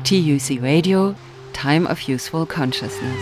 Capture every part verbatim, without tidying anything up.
T U C Radio, Time of Useful Consciousness.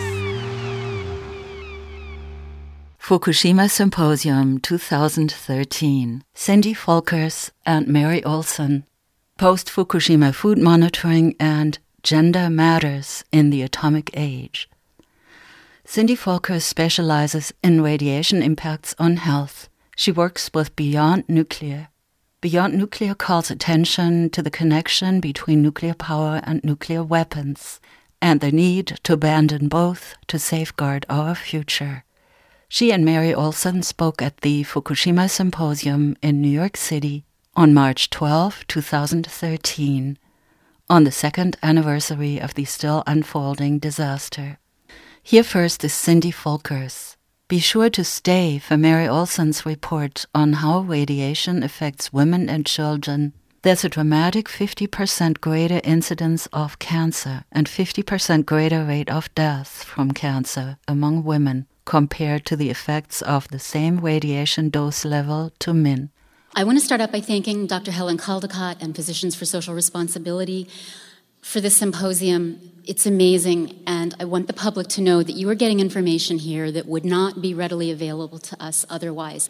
Fukushima Symposium twenty thirteen. Cindy Folkers and Mary Olson. Post-Fukushima Food Monitoring and Gender Matters in the Atomic Age. Cindy Folkers specializes in radiation impacts on health. She works with Beyond Nuclear. Beyond Nuclear calls attention to the connection between nuclear power and nuclear weapons, and the need to abandon both to safeguard our future. She and Mary Olson spoke at the Fukushima Symposium in New York City on March twelfth, twenty thirteen, on the second anniversary of the still unfolding disaster. Here first is Cindy Folkers. Be sure to stay for Mary Olson's report on how radiation affects women and children. There's a dramatic fifty percent greater incidence of cancer and fifty percent greater rate of death from cancer among women compared to the effects of the same radiation dose level to men. I want to start out by thanking Doctor Helen Caldicott and Physicians for Social Responsibility for this symposium. It's amazing, and I want the public to know that you are getting information here that would not be readily available to us otherwise.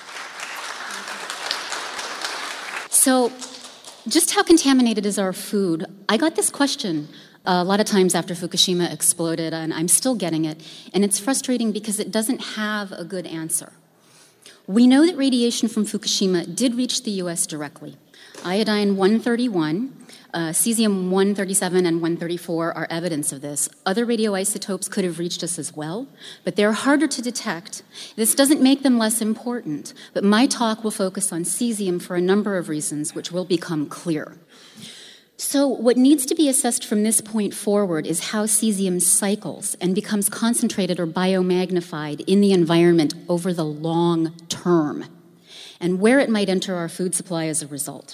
So, just how contaminated is our food? I got this question a lot of times after Fukushima exploded, and I'm still getting it, and it's frustrating because it doesn't have a good answer. We know that radiation from Fukushima did reach the U S directly. Iodine one thirty-one, uh, cesium one thirty-seven, and one thirty-four are evidence of this. Other radioisotopes could have reached us as well, but they're harder to detect. This doesn't make them less important, but my talk will focus on cesium for a number of reasons, which will become clear. So what needs to be assessed from this point forward is how cesium cycles and becomes concentrated or biomagnified in the environment over the long term, and where it might enter our food supply as a result.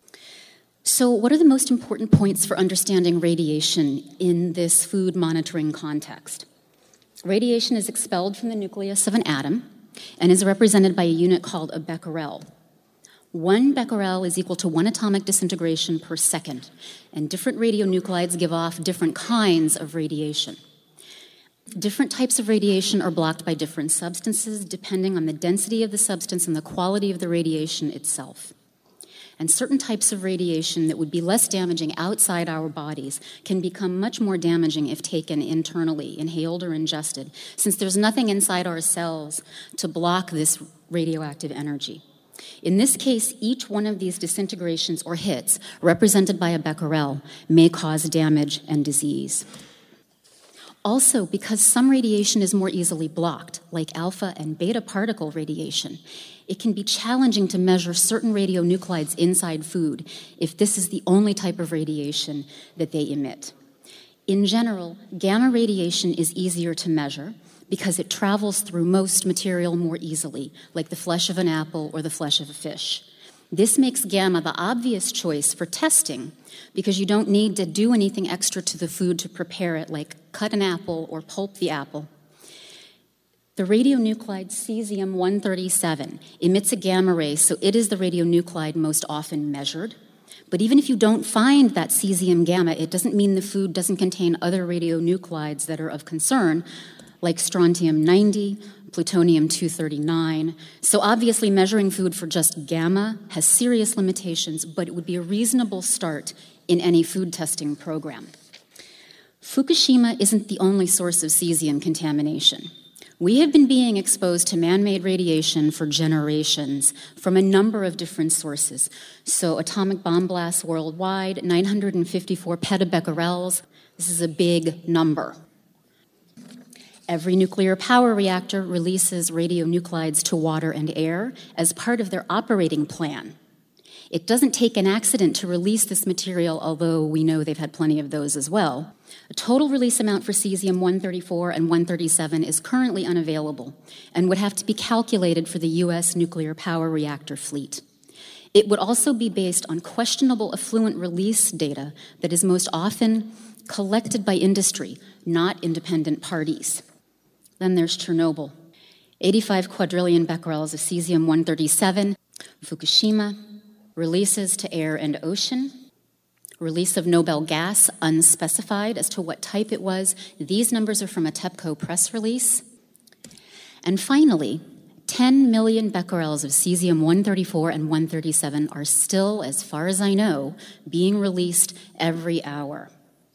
So what are the most important points for understanding radiation in this food monitoring context? Radiation is expelled from the nucleus of an atom and is represented by a unit called a becquerel. One becquerel is equal to one atomic disintegration per second, and different radionuclides give off different kinds of radiation. Different types of radiation are blocked by different substances depending on the density of the substance and the quality of the radiation itself. And certain types of radiation that would be less damaging outside our bodies can become much more damaging if taken internally, inhaled or ingested, since there's nothing inside our cells to block this radioactive energy. In this case, each one of these disintegrations or hits, represented by a becquerel, may cause damage and disease. Also, because some radiation is more easily blocked, like alpha and beta particle radiation, it can be challenging to measure certain radionuclides inside food if this is the only type of radiation that they emit. In general, gamma radiation is easier to measure because it travels through most material more easily, like the flesh of an apple or the flesh of a fish. This makes gamma the obvious choice for testing because you don't need to do anything extra to the food to prepare it, like cut an apple or pulp the apple. The radionuclide cesium one thirty-seven emits a gamma ray, so it is the radionuclide most often measured. But even if you don't find that cesium gamma, it doesn't mean the food doesn't contain other radionuclides that are of concern, like strontium ninety, plutonium two thirty-nine. So obviously measuring food for just gamma has serious limitations, but it would be a reasonable start in any food testing program. Fukushima isn't the only source of cesium contamination. We have been being exposed to man-made radiation for generations from a number of different sources. So atomic bomb blasts worldwide, nine hundred fifty-four petabecquerels. This is a big number. Every nuclear power reactor releases radionuclides to water and air as part of their operating plan. It doesn't take an accident to release this material, although we know they've had plenty of those as well. A total release amount for cesium one thirty-four and one thirty-seven is currently unavailable and would have to be calculated for the U S nuclear power reactor fleet. It would also be based on questionable effluent release data that is most often collected by industry, not independent parties. Then there's Chernobyl. eighty-five quadrillion becquerels of cesium one thirty-seven, Fukushima, releases to air and ocean, Release of Nobel gas, unspecified as to what type it was. These numbers are from a TEPCO press release. And finally, ten million becquerels of cesium one thirty-four and one thirty-seven are still, as far as I know, being released every hour.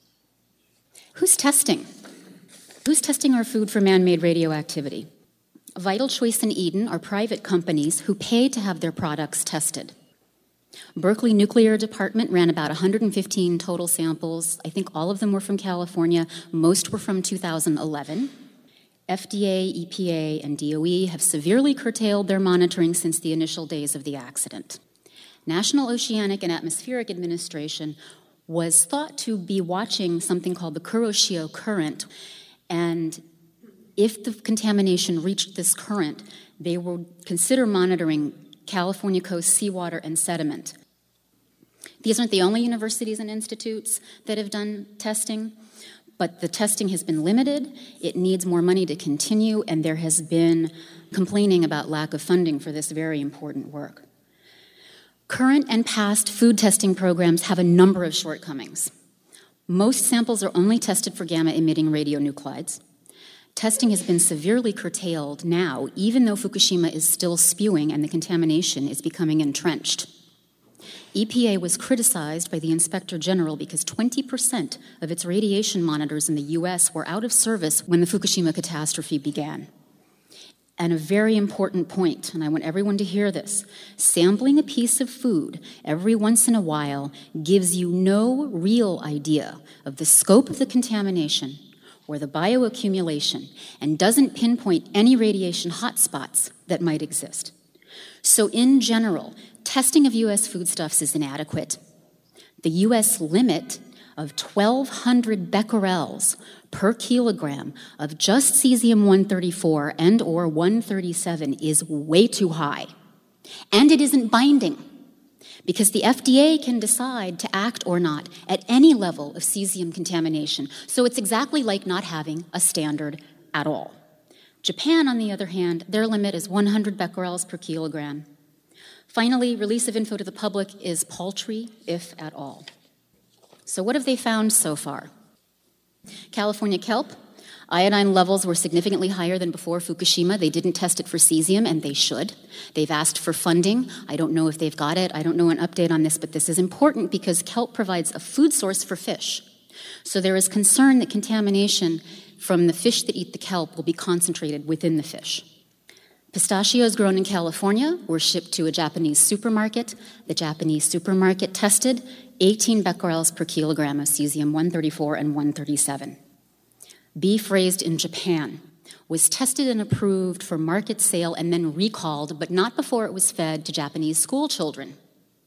Who's testing? Who's testing our food for man-made radioactivity? Vital Choice and Eden are private companies who pay to have their products tested. Berkeley Nuclear Department ran about one hundred fifteen total samples. I think all of them were from California. Most were from two thousand eleven. F D A, E P A, and D O E have severely curtailed their monitoring since the initial days of the accident. National Oceanic and Atmospheric Administration was thought to be watching something called the Kuroshio current, and if the contamination reached this current, they would consider monitoring California coast seawater and sediment. These aren't the only universities and institutes that have done testing, but the testing has been limited, it needs more money to continue, and there has been complaining about lack of funding for this very important work. Current and past food testing programs have a number of shortcomings. Most samples are only tested for gamma-emitting radionuclides. Testing has been severely curtailed now, even though Fukushima is still spewing and the contamination is becoming entrenched. E P A was criticized by the Inspector General because twenty percent of its radiation monitors in the U S were out of service when the Fukushima catastrophe began. And a very important point, and I want everyone to hear this, sampling a piece of food every once in a while gives you no real idea of the scope of the contamination or the bioaccumulation and doesn't pinpoint any radiation hotspots that might exist. So in general, testing of U S foodstuffs is inadequate. The U S limit of twelve hundred becquerels per kilogram of just cesium one thirty-four and or one thirty-seven is way too high. And it isn't binding, because the F D A can decide to act or not at any level of cesium contamination. So it's exactly like not having a standard at all. Japan, on the other hand, their limit is one hundred becquerels per kilogram. Finally, release of info to the public is paltry, if at all. So what have they found so far? California kelp, iodine levels were significantly higher than before Fukushima. They didn't test it for cesium, and they should. They've asked for funding. I don't know if they've got it. I don't know an update on this, but this is important because kelp provides a food source for fish. So there is concern that contamination from the fish that eat the kelp will be concentrated within the fish. Pistachios grown in California were shipped to a Japanese supermarket. The Japanese supermarket tested eighteen becquerels per kilogram of cesium one thirty-four and one thirty-seven. Beef raised in Japan was tested and approved for market sale and then recalled, but not before it was fed to Japanese school children.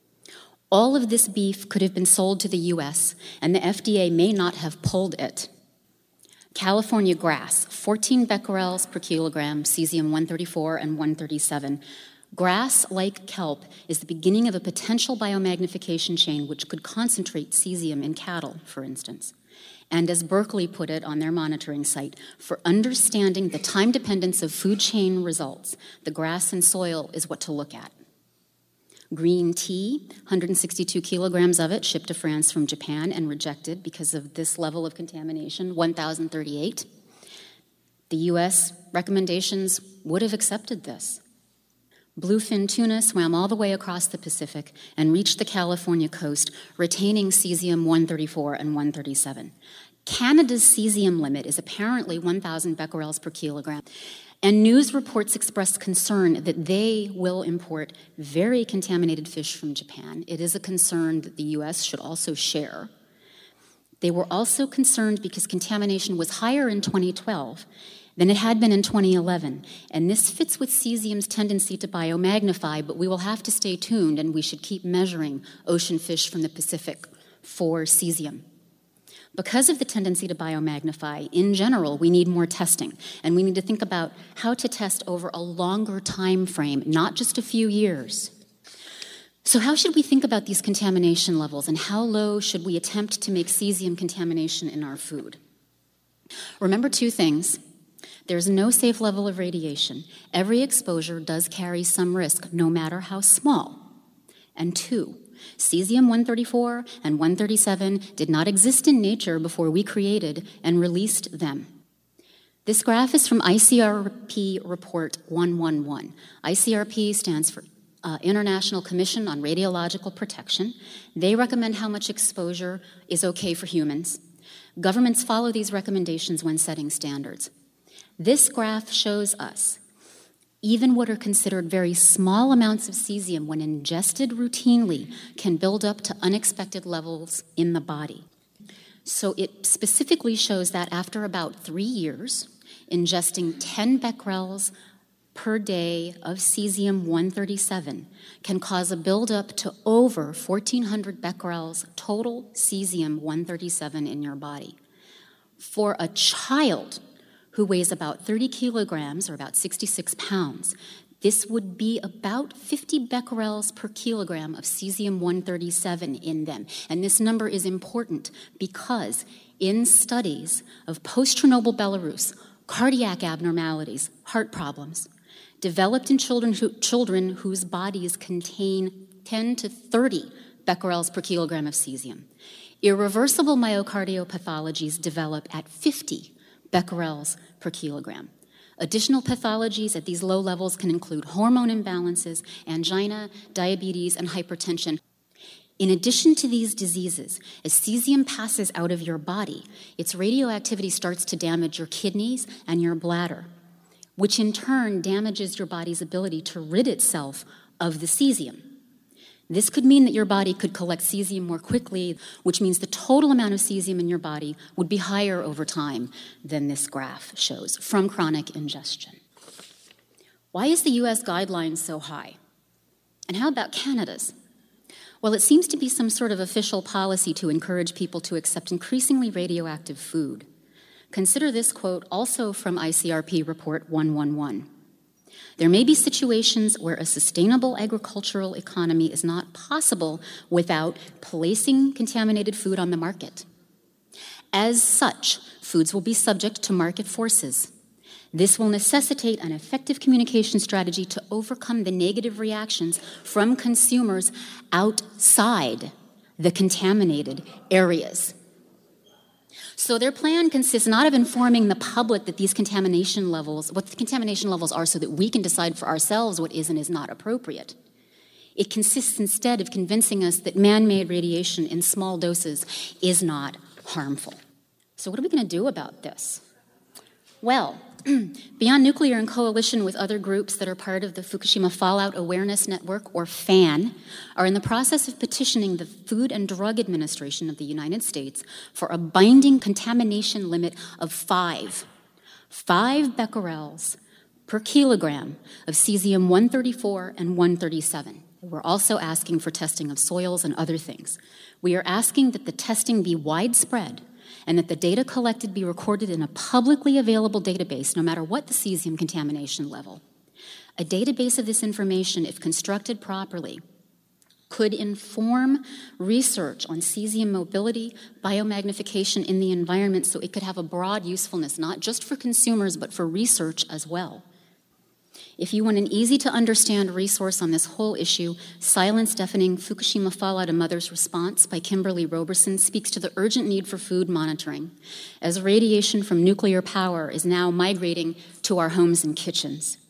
All of this beef could have been sold to the U S, and the F D A may not have pulled it. California grass, fourteen becquerels per kilogram, cesium one thirty-four and one thirty-seven. Grass, like kelp, is the beginning of a potential biomagnification chain which could concentrate cesium in cattle, for instance. And as Berkeley put it on their monitoring site, for understanding the time dependence of food chain results, the grass and soil is what to look at. Green tea, one hundred sixty-two kilograms of it shipped to France from Japan and rejected because of this level of contamination, one thousand thirty-eight. The U S recommendations would have accepted this. Bluefin tuna swam all the way across the Pacific and reached the California coast, retaining cesium one thirty-four and one thirty-seven. Canada's cesium limit is apparently one thousand becquerels per kilogram, and news reports expressed concern that they will import very contaminated fish from Japan. It is a concern that the U S should also share. They were also concerned because contamination was higher in twenty twelve than it had been in twenty eleven. And this fits with cesium's tendency to biomagnify, but we will have to stay tuned, and we should keep measuring ocean fish from the Pacific for cesium. Because of the tendency to biomagnify, in general, we need more testing, and we need to think about how to test over a longer time frame, not just a few years. So how should we think about these contamination levels, and how low should we attempt to make cesium contamination in our food? Remember two things. There's no safe level of radiation. Every exposure does carry some risk, no matter how small. And two, Cesium one thirty-four and one thirty-seven did not exist in nature before we created and released them. This graph is from I C R P Report one eleven. I C R P stands for uh, International Commission on Radiological Protection. They recommend how much exposure is okay for humans. Governments follow these recommendations when setting standards. This graph shows us even what are considered very small amounts of cesium when ingested routinely can build up to unexpected levels in the body. So it specifically shows that after about three years, ingesting ten becquerels per day of cesium one thirty-seven can cause a buildup to over fourteen hundred becquerels total cesium one thirty-seven in your body. For a child who weighs about thirty kilograms, or about sixty-six pounds, this would be about fifty becquerels per kilogram of cesium one thirty-seven in them. And this number is important because in studies of post-Chernobyl Belarus, cardiac abnormalities, heart problems, developed in children, who, children whose bodies contain ten to thirty becquerels per kilogram of cesium. Irreversible myocardiopathologies develop at fifty becquerels per kilogram. Additional pathologies at these low levels can include hormone imbalances, angina, diabetes, and hypertension. In addition to these diseases, as cesium passes out of your body, its radioactivity starts to damage your kidneys and your bladder, which in turn damages your body's ability to rid itself of the cesium. This could mean that your body could collect cesium more quickly, which means the total amount of cesium in your body would be higher over time than this graph shows from chronic ingestion. Why is the U S guideline so high? And how about Canada's? Well, it seems to be some sort of official policy to encourage people to accept increasingly radioactive food. Consider this quote also from I C R P Report one eleven. There may be situations where a sustainable agricultural economy is not possible without placing contaminated food on the market. As such, foods will be subject to market forces. This will necessitate an effective communication strategy to overcome the negative reactions from consumers outside the contaminated areas. So their plan consists not of informing the public that these contamination levels, what the contamination levels are so that we can decide for ourselves what is and is not appropriate. It consists instead of convincing us that man-made radiation in small doses is not harmful. So what are we going to do about this? Well, Beyond Nuclear, in coalition with other groups that are part of the Fukushima Fallout Awareness Network, or FAN, are in the process of petitioning the Food and Drug Administration of the United States for a binding contamination limit of five, five becquerels per kilogram of cesium one thirty-four and one thirty-seven. We're also asking for testing of soils and other things. We are asking that the testing be widespread and that the data collected be recorded in a publicly available database, no matter what the cesium contamination level. A database of this information, if constructed properly, could inform research on cesium mobility, biomagnification in the environment, so it could have a broad usefulness, not just for consumers, but for research as well. If you want an easy-to-understand resource on this whole issue, Silence Deafening Fukushima Fallout: A Mother's Response by Kimberly Roberson speaks to the urgent need for food monitoring, as radiation from nuclear power is now migrating to our homes and kitchens.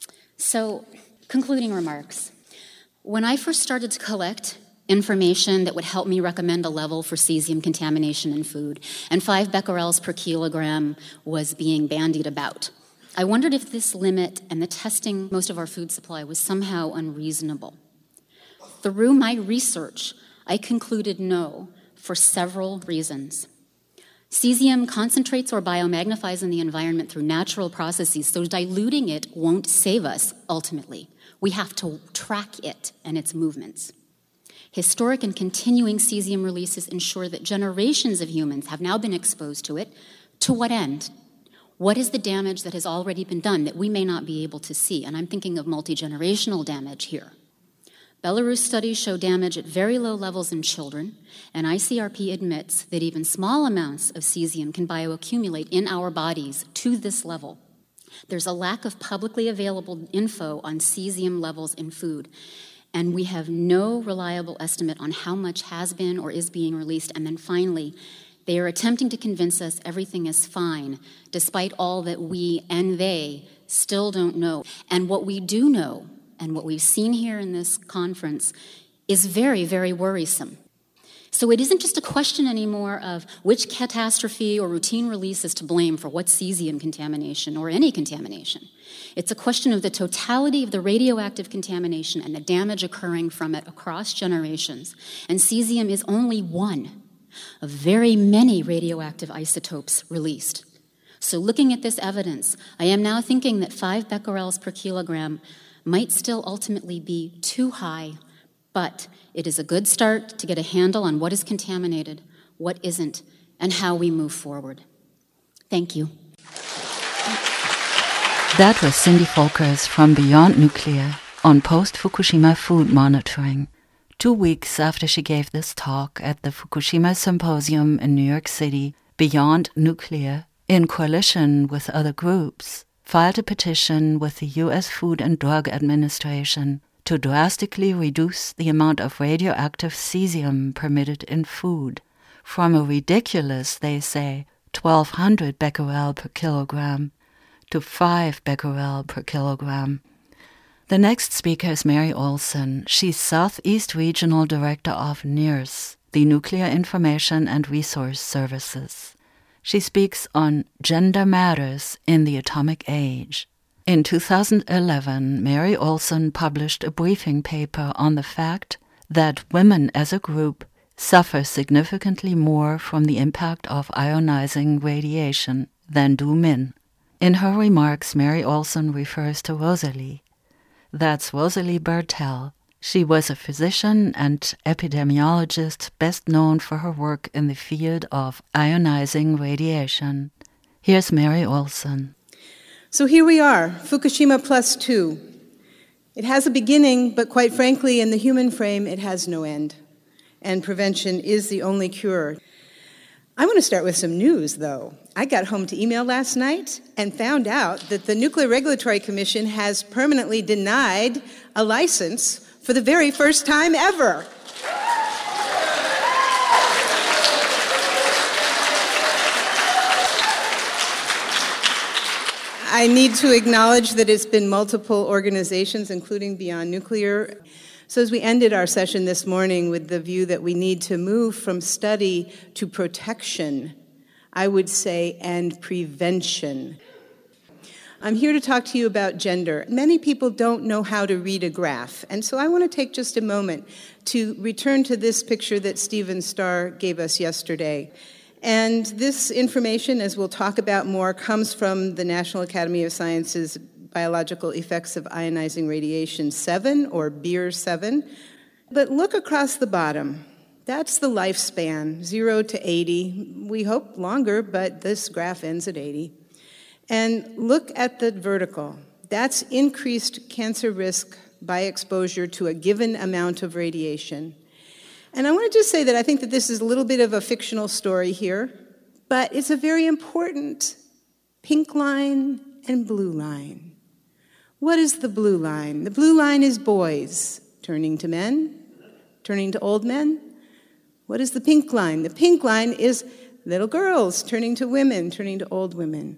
So, concluding remarks. When I first started to collect information that would help me recommend a level for cesium contamination in food, and five becquerels per kilogram was being bandied about, I wondered if this limit and the testing most of our food supply was somehow unreasonable. Through my research, I concluded no, for several reasons. Cesium concentrates or biomagnifies in the environment through natural processes, so diluting it won't save us ultimately. We have to track it and its movements. Historic and continuing cesium releases ensure that generations of humans have now been exposed to it. To what end? What is the damage that has already been done that we may not be able to see? And I'm thinking of multi-generational damage here. Belarus studies show damage at very low levels in children, and I C R P admits that even small amounts of cesium can bioaccumulate in our bodies to this level. There's a lack of publicly available info on cesium levels in food, And we have no reliable estimate on how much has been or is being released. And then finally, they are attempting to convince us everything is fine, despite all that we and they still don't know. And what we do know, and what we've seen here in this conference, is very, very worrisome. So it isn't just a question anymore of which catastrophe or routine release is to blame for what cesium contamination or any contamination. It's a question of the totality of the radioactive contamination and the damage occurring from it across generations. And cesium is only one of very many radioactive isotopes released. So looking at this evidence, I am now thinking that five becquerels per kilogram might still ultimately be too high, but it is a good start to get a handle on what is contaminated, what isn't, and how we move forward. Thank you. That was Cindy Folkers from Beyond Nuclear on post-Fukushima food monitoring. Two weeks after she gave this talk at the Fukushima Symposium in New York City, Beyond Nuclear, in coalition with other groups, filed a petition with the U S Food and Drug Administration to drastically reduce the amount of radioactive cesium permitted in food from a ridiculous, they say, twelve hundred becquerel per kilogram to five becquerel per kilogram. The next speaker is Mary Olson. She's Southeast Regional Director of NIRS, the Nuclear Information and Resource Services. She speaks on Gender Matters in the Atomic Age. In two thousand eleven, Mary Olson published a briefing paper on the fact that women as a group suffer significantly more from the impact of ionizing radiation than do men. In her remarks, Mary Olson refers to Rosalie. That's Rosalie Bertell. She was a physician and epidemiologist best known for her work in the field of ionizing radiation. Here's Mary Olson. So here we are, Fukushima plus two. It has a beginning, but quite frankly, in the human frame, it has no end. And prevention is the only cure. I want to start with some news, though. I got home to email last night and found out that the Nuclear Regulatory Commission has permanently denied a license for the very first time ever. I need to acknowledge that it's been multiple organizations, including Beyond Nuclear. So as we ended our session this morning with the view that we need to move from study to protection, I would say, and prevention. I'm here to talk to you about gender. Many people don't know how to read a graph, and so I want to take just a moment to return to this picture that Stephen Starr gave us yesterday. And this information, as we'll talk about more, comes from the National Academy of Sciences Biological Effects of Ionizing Radiation seven, or B E R seven. But look across the bottom. That's the lifespan, zero to eighty. We hope longer, but this graph ends at eighty. And look at the vertical. That's increased cancer risk by exposure to a given amount of radiation. And I want to just say that I think that this is a little bit of a fictional story here, but it's a very important pink line and blue line. What is the blue line? The blue line is boys turning to men, turning to old men. What is the pink line? The pink line is little girls turning to women, turning to old women.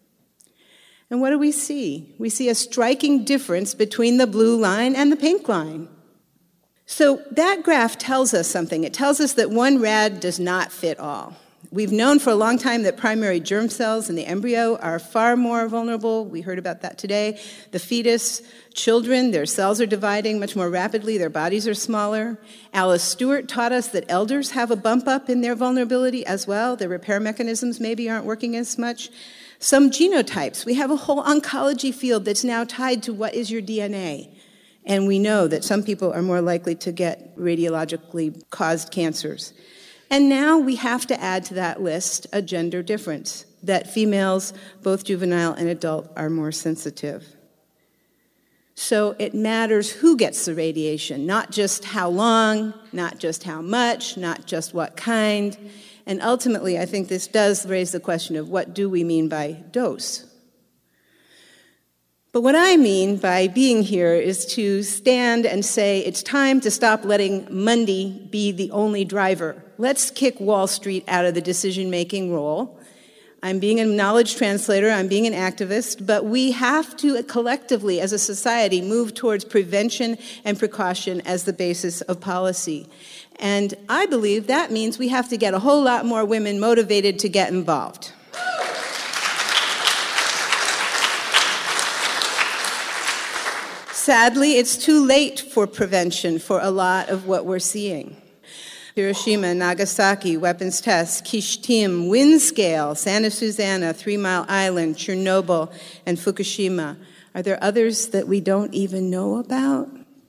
And what do we see? We see a striking difference between the blue line and the pink line. So that graph tells us something. It tells us that one rad does not fit all. We've known for a long time that primary germ cells in the embryo are far more vulnerable. We heard about that today. The fetus, children, their cells are dividing much more rapidly. Their bodies are smaller. Alice Stewart taught us that elders have a bump up in their vulnerability as well. Their repair mechanisms maybe aren't working as much. Some genotypes. We have a whole oncology field that's now tied to what is your D N A. And we know that some people are more likely to get radiologically caused cancers. And now we have to add to that list a gender difference, that females, both juvenile and adult, are more sensitive. So it matters who gets the radiation, not just how long, not just how much, not just what kind. And ultimately, I think this does raise the question of what do we mean by dose? But what I mean by being here is to stand and say it's time to stop letting Monday be the only driver. Let's kick Wall Street out of the decision-making role. I'm being a knowledge translator, I'm being an activist, but we have to collectively, as a society, move towards prevention and precaution as the basis of policy. And I believe that means we have to get a whole lot more women motivated to get involved. Sadly, it's too late for prevention for a lot of what we're seeing. Hiroshima, Nagasaki, weapons tests, Kishtim, wind scale, Santa Susana, Three Mile Island, Chernobyl, and Fukushima. Are there others that we don't even know about?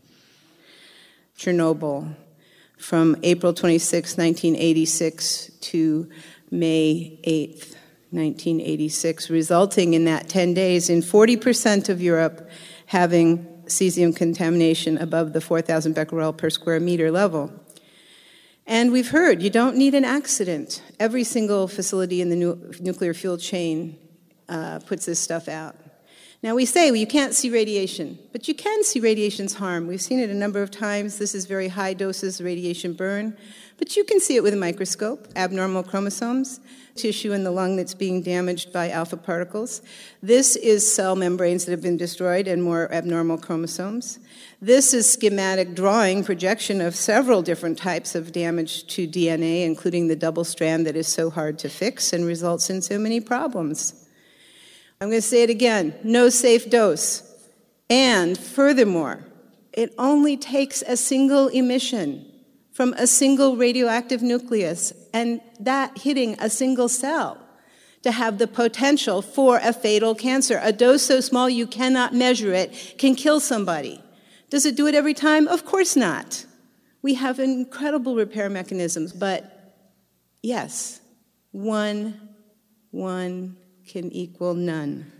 Chernobyl, from April twenty-sixth, nineteen eighty-six to May eighth, nineteen eighty-six, resulting in that ten days in forty percent of Europe having cesium contamination above the four thousand becquerel per square meter level. And we've heard you don't need an accident. Every single facility in the nu- nuclear fuel chain uh, puts this stuff out. Now we say, well, you can't see radiation, but you can see radiation's harm. We've seen it a number of times. This is very high doses radiation burn, but you can see it with a microscope, abnormal chromosomes, tissue in the lung that's being damaged by alpha particles. This is cell membranes that have been destroyed and more abnormal chromosomes. This is schematic drawing projection of several different types of damage to D N A, including the double strand that is so hard to fix and results in so many problems. I'm going to say it again, no safe dose. And furthermore, it only takes a single emission from a single radioactive nucleus and that hitting a single cell to have the potential for a fatal cancer. A dose so small you cannot measure it can kill somebody. Does it do it every time? Of course not. We have incredible repair mechanisms, but yes, one, one can equal none.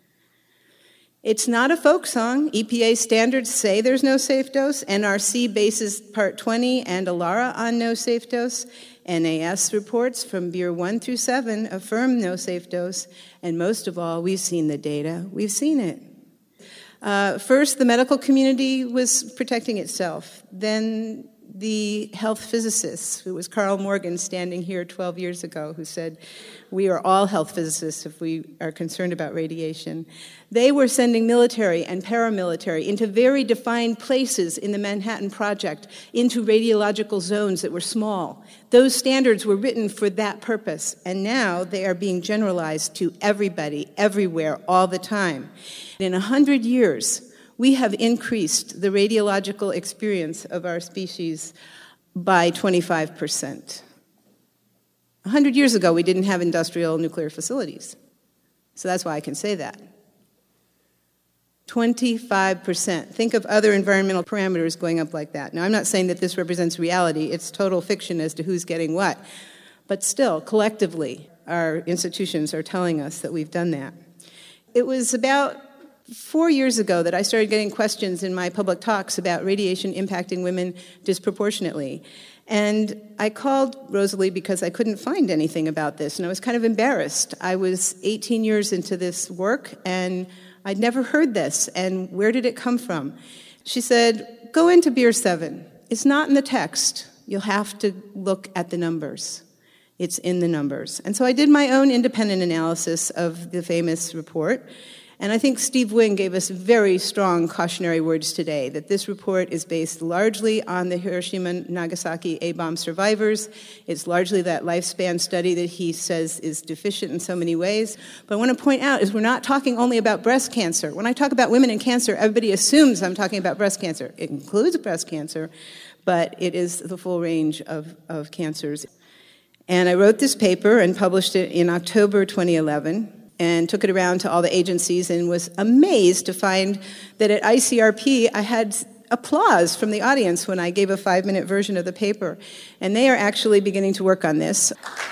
It's not a folk song. E P A standards say there's no safe dose. N R C bases Part twenty and ALARA on no safe dose. N A S reports from Beer one through seven affirm no safe dose. And most of all, we've seen the data. We've seen it. Uh, first, the medical community was protecting itself. Then the health physicists, it was Carl Morgan standing here twelve years ago who said, we are all health physicists if we are concerned about radiation. They were sending military and paramilitary into very defined places in the Manhattan Project, into radiological zones that were small. Those standards were written for that purpose, and now they are being generalized to everybody, everywhere, all the time. In a hundred years, we have increased the radiological experience of our species by twenty-five percent. A hundred years ago, we didn't have industrial nuclear facilities. So that's why I can say that. twenty-five percent. Think of other environmental parameters going up like that. Now, I'm not saying that this represents reality. It's total fiction as to who's getting what. But still, collectively, our institutions are telling us that we've done that. It was about four years ago that I started getting questions in my public talks about radiation impacting women disproportionately. And I called Rosalie because I couldn't find anything about this, and I was kind of embarrassed. I was eighteen years into this work, and I'd never heard this, and where did it come from? She said, go into Beer seven. It's not in the text. You'll have to look at the numbers. It's in the numbers. And so I did my own independent analysis of the famous report. And I think Steve Wing gave us very strong cautionary words today, that this report is based largely on the Hiroshima and Nagasaki A-bomb survivors. It's largely that lifespan study that he says is deficient in so many ways. But I want to point out is we're not talking only about breast cancer. When I talk about women and cancer, everybody assumes I'm talking about breast cancer. It includes breast cancer, but it is the full range of, of cancers. And I wrote this paper and published it in October twenty eleven. And took it around to all the agencies and was amazed to find that at I C R P I had applause from the audience when I gave a five-minute version of the paper. And they are actually beginning to work on this.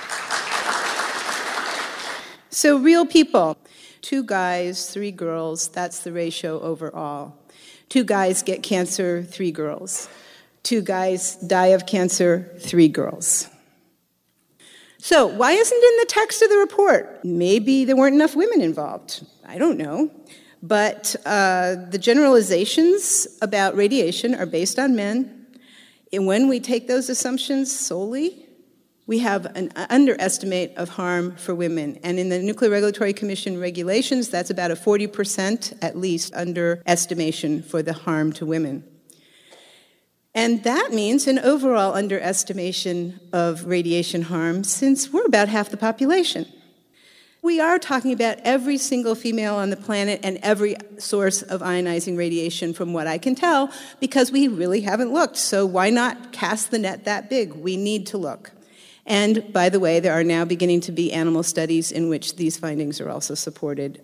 So real people, two guys, three girls, that's the ratio overall. Two guys get cancer, three girls. Two guys die of cancer, three girls. So why isn't it in the text of the report? Maybe there weren't enough women involved. I don't know. But uh, the generalizations about radiation are based on men, and when we take those assumptions solely, we have an underestimate of harm for women. And in the Nuclear Regulatory Commission regulations, that's about a forty percent at least underestimation for the harm to women. And that means an overall underestimation of radiation harm, since we're about half the population. We are talking about every single female on the planet and every source of ionizing radiation, from what I can tell, because we really haven't looked. So why not cast the net that big? We need to look. And by the way, there are now beginning to be animal studies in which these findings are also supported.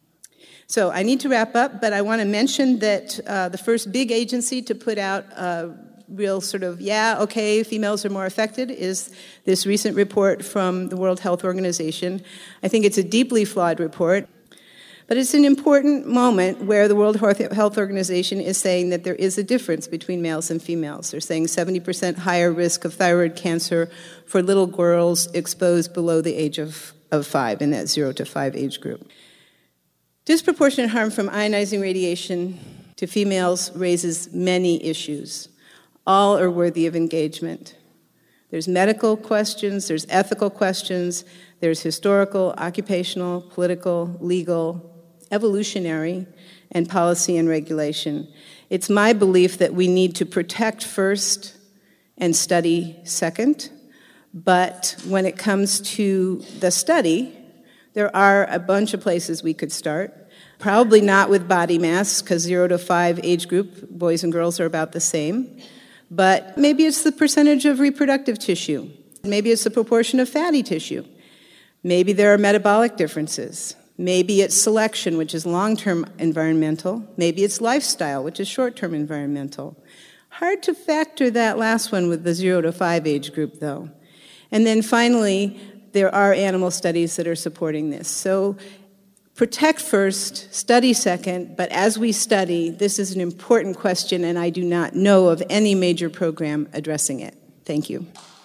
So I need to wrap up, but I want to mention that uh, the first big agency to put out a real sort of, yeah, okay, females are more affected is this recent report from the World Health Organization. I think it's a deeply flawed report, but it's an important moment where the World Health Organization is saying that there is a difference between males and females. They're saying seventy percent higher risk of thyroid cancer for little girls exposed below the age of, of five, in that zero to five age group. Disproportionate harm from ionizing radiation to females raises many issues. All are worthy of engagement. There's medical questions, there's ethical questions, there's historical, occupational, political, legal, evolutionary, and policy and regulation. It's my belief that we need to protect first and study second, but when it comes to the study, there are a bunch of places we could start. Probably not with body mass, because zero to five age group, boys and girls are about the same. But maybe it's the percentage of reproductive tissue. Maybe it's the proportion of fatty tissue. Maybe there are metabolic differences. Maybe it's selection, which is long-term environmental. Maybe it's lifestyle, which is short-term environmental. Hard to factor that last one with the zero to five age group, though. And then finally, there are animal studies that are supporting this. So protect first, study second, but as we study, this is an important question, and I do not know of any major program addressing it. Thank you.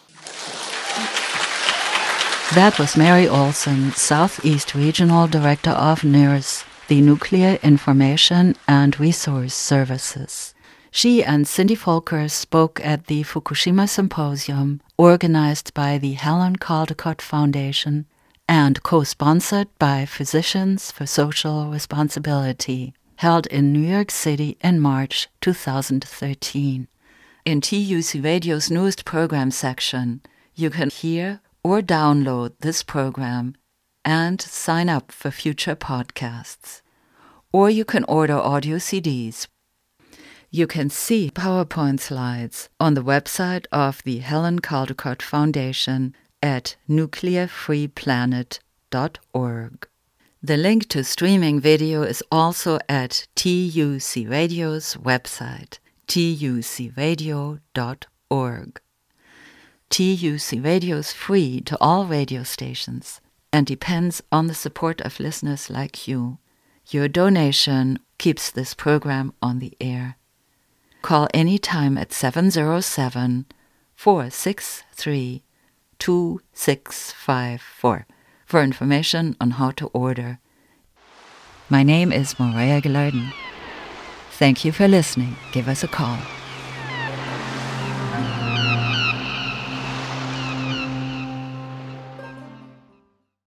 That was Mary Olson, Southeast Regional Director of NIRS, the Nuclear Information and Resource Services. She and Cindy Folkers spoke at the Fukushima Symposium, organized by the Helen Caldicott Foundation and co-sponsored by Physicians for Social Responsibility, held in New York City in March two thousand thirteen. In T U C Radio's newest program section, you can hear or download this program and sign up for future podcasts. Or you can order audio C Ds. You can see PowerPoint slides on the website of the Helen Caldicott Foundation at nuclear free planet dot org. The link to streaming video is also at T U C Radio's website, T U C radio dot org. T U C Radio is free to all radio stations and depends on the support of listeners like you. Your donation keeps this program on the air. Call anytime at seven zero seven, four six three, two six five four for information on how to order. My name is Maria Gilardin. Thank you for listening. Give us a call.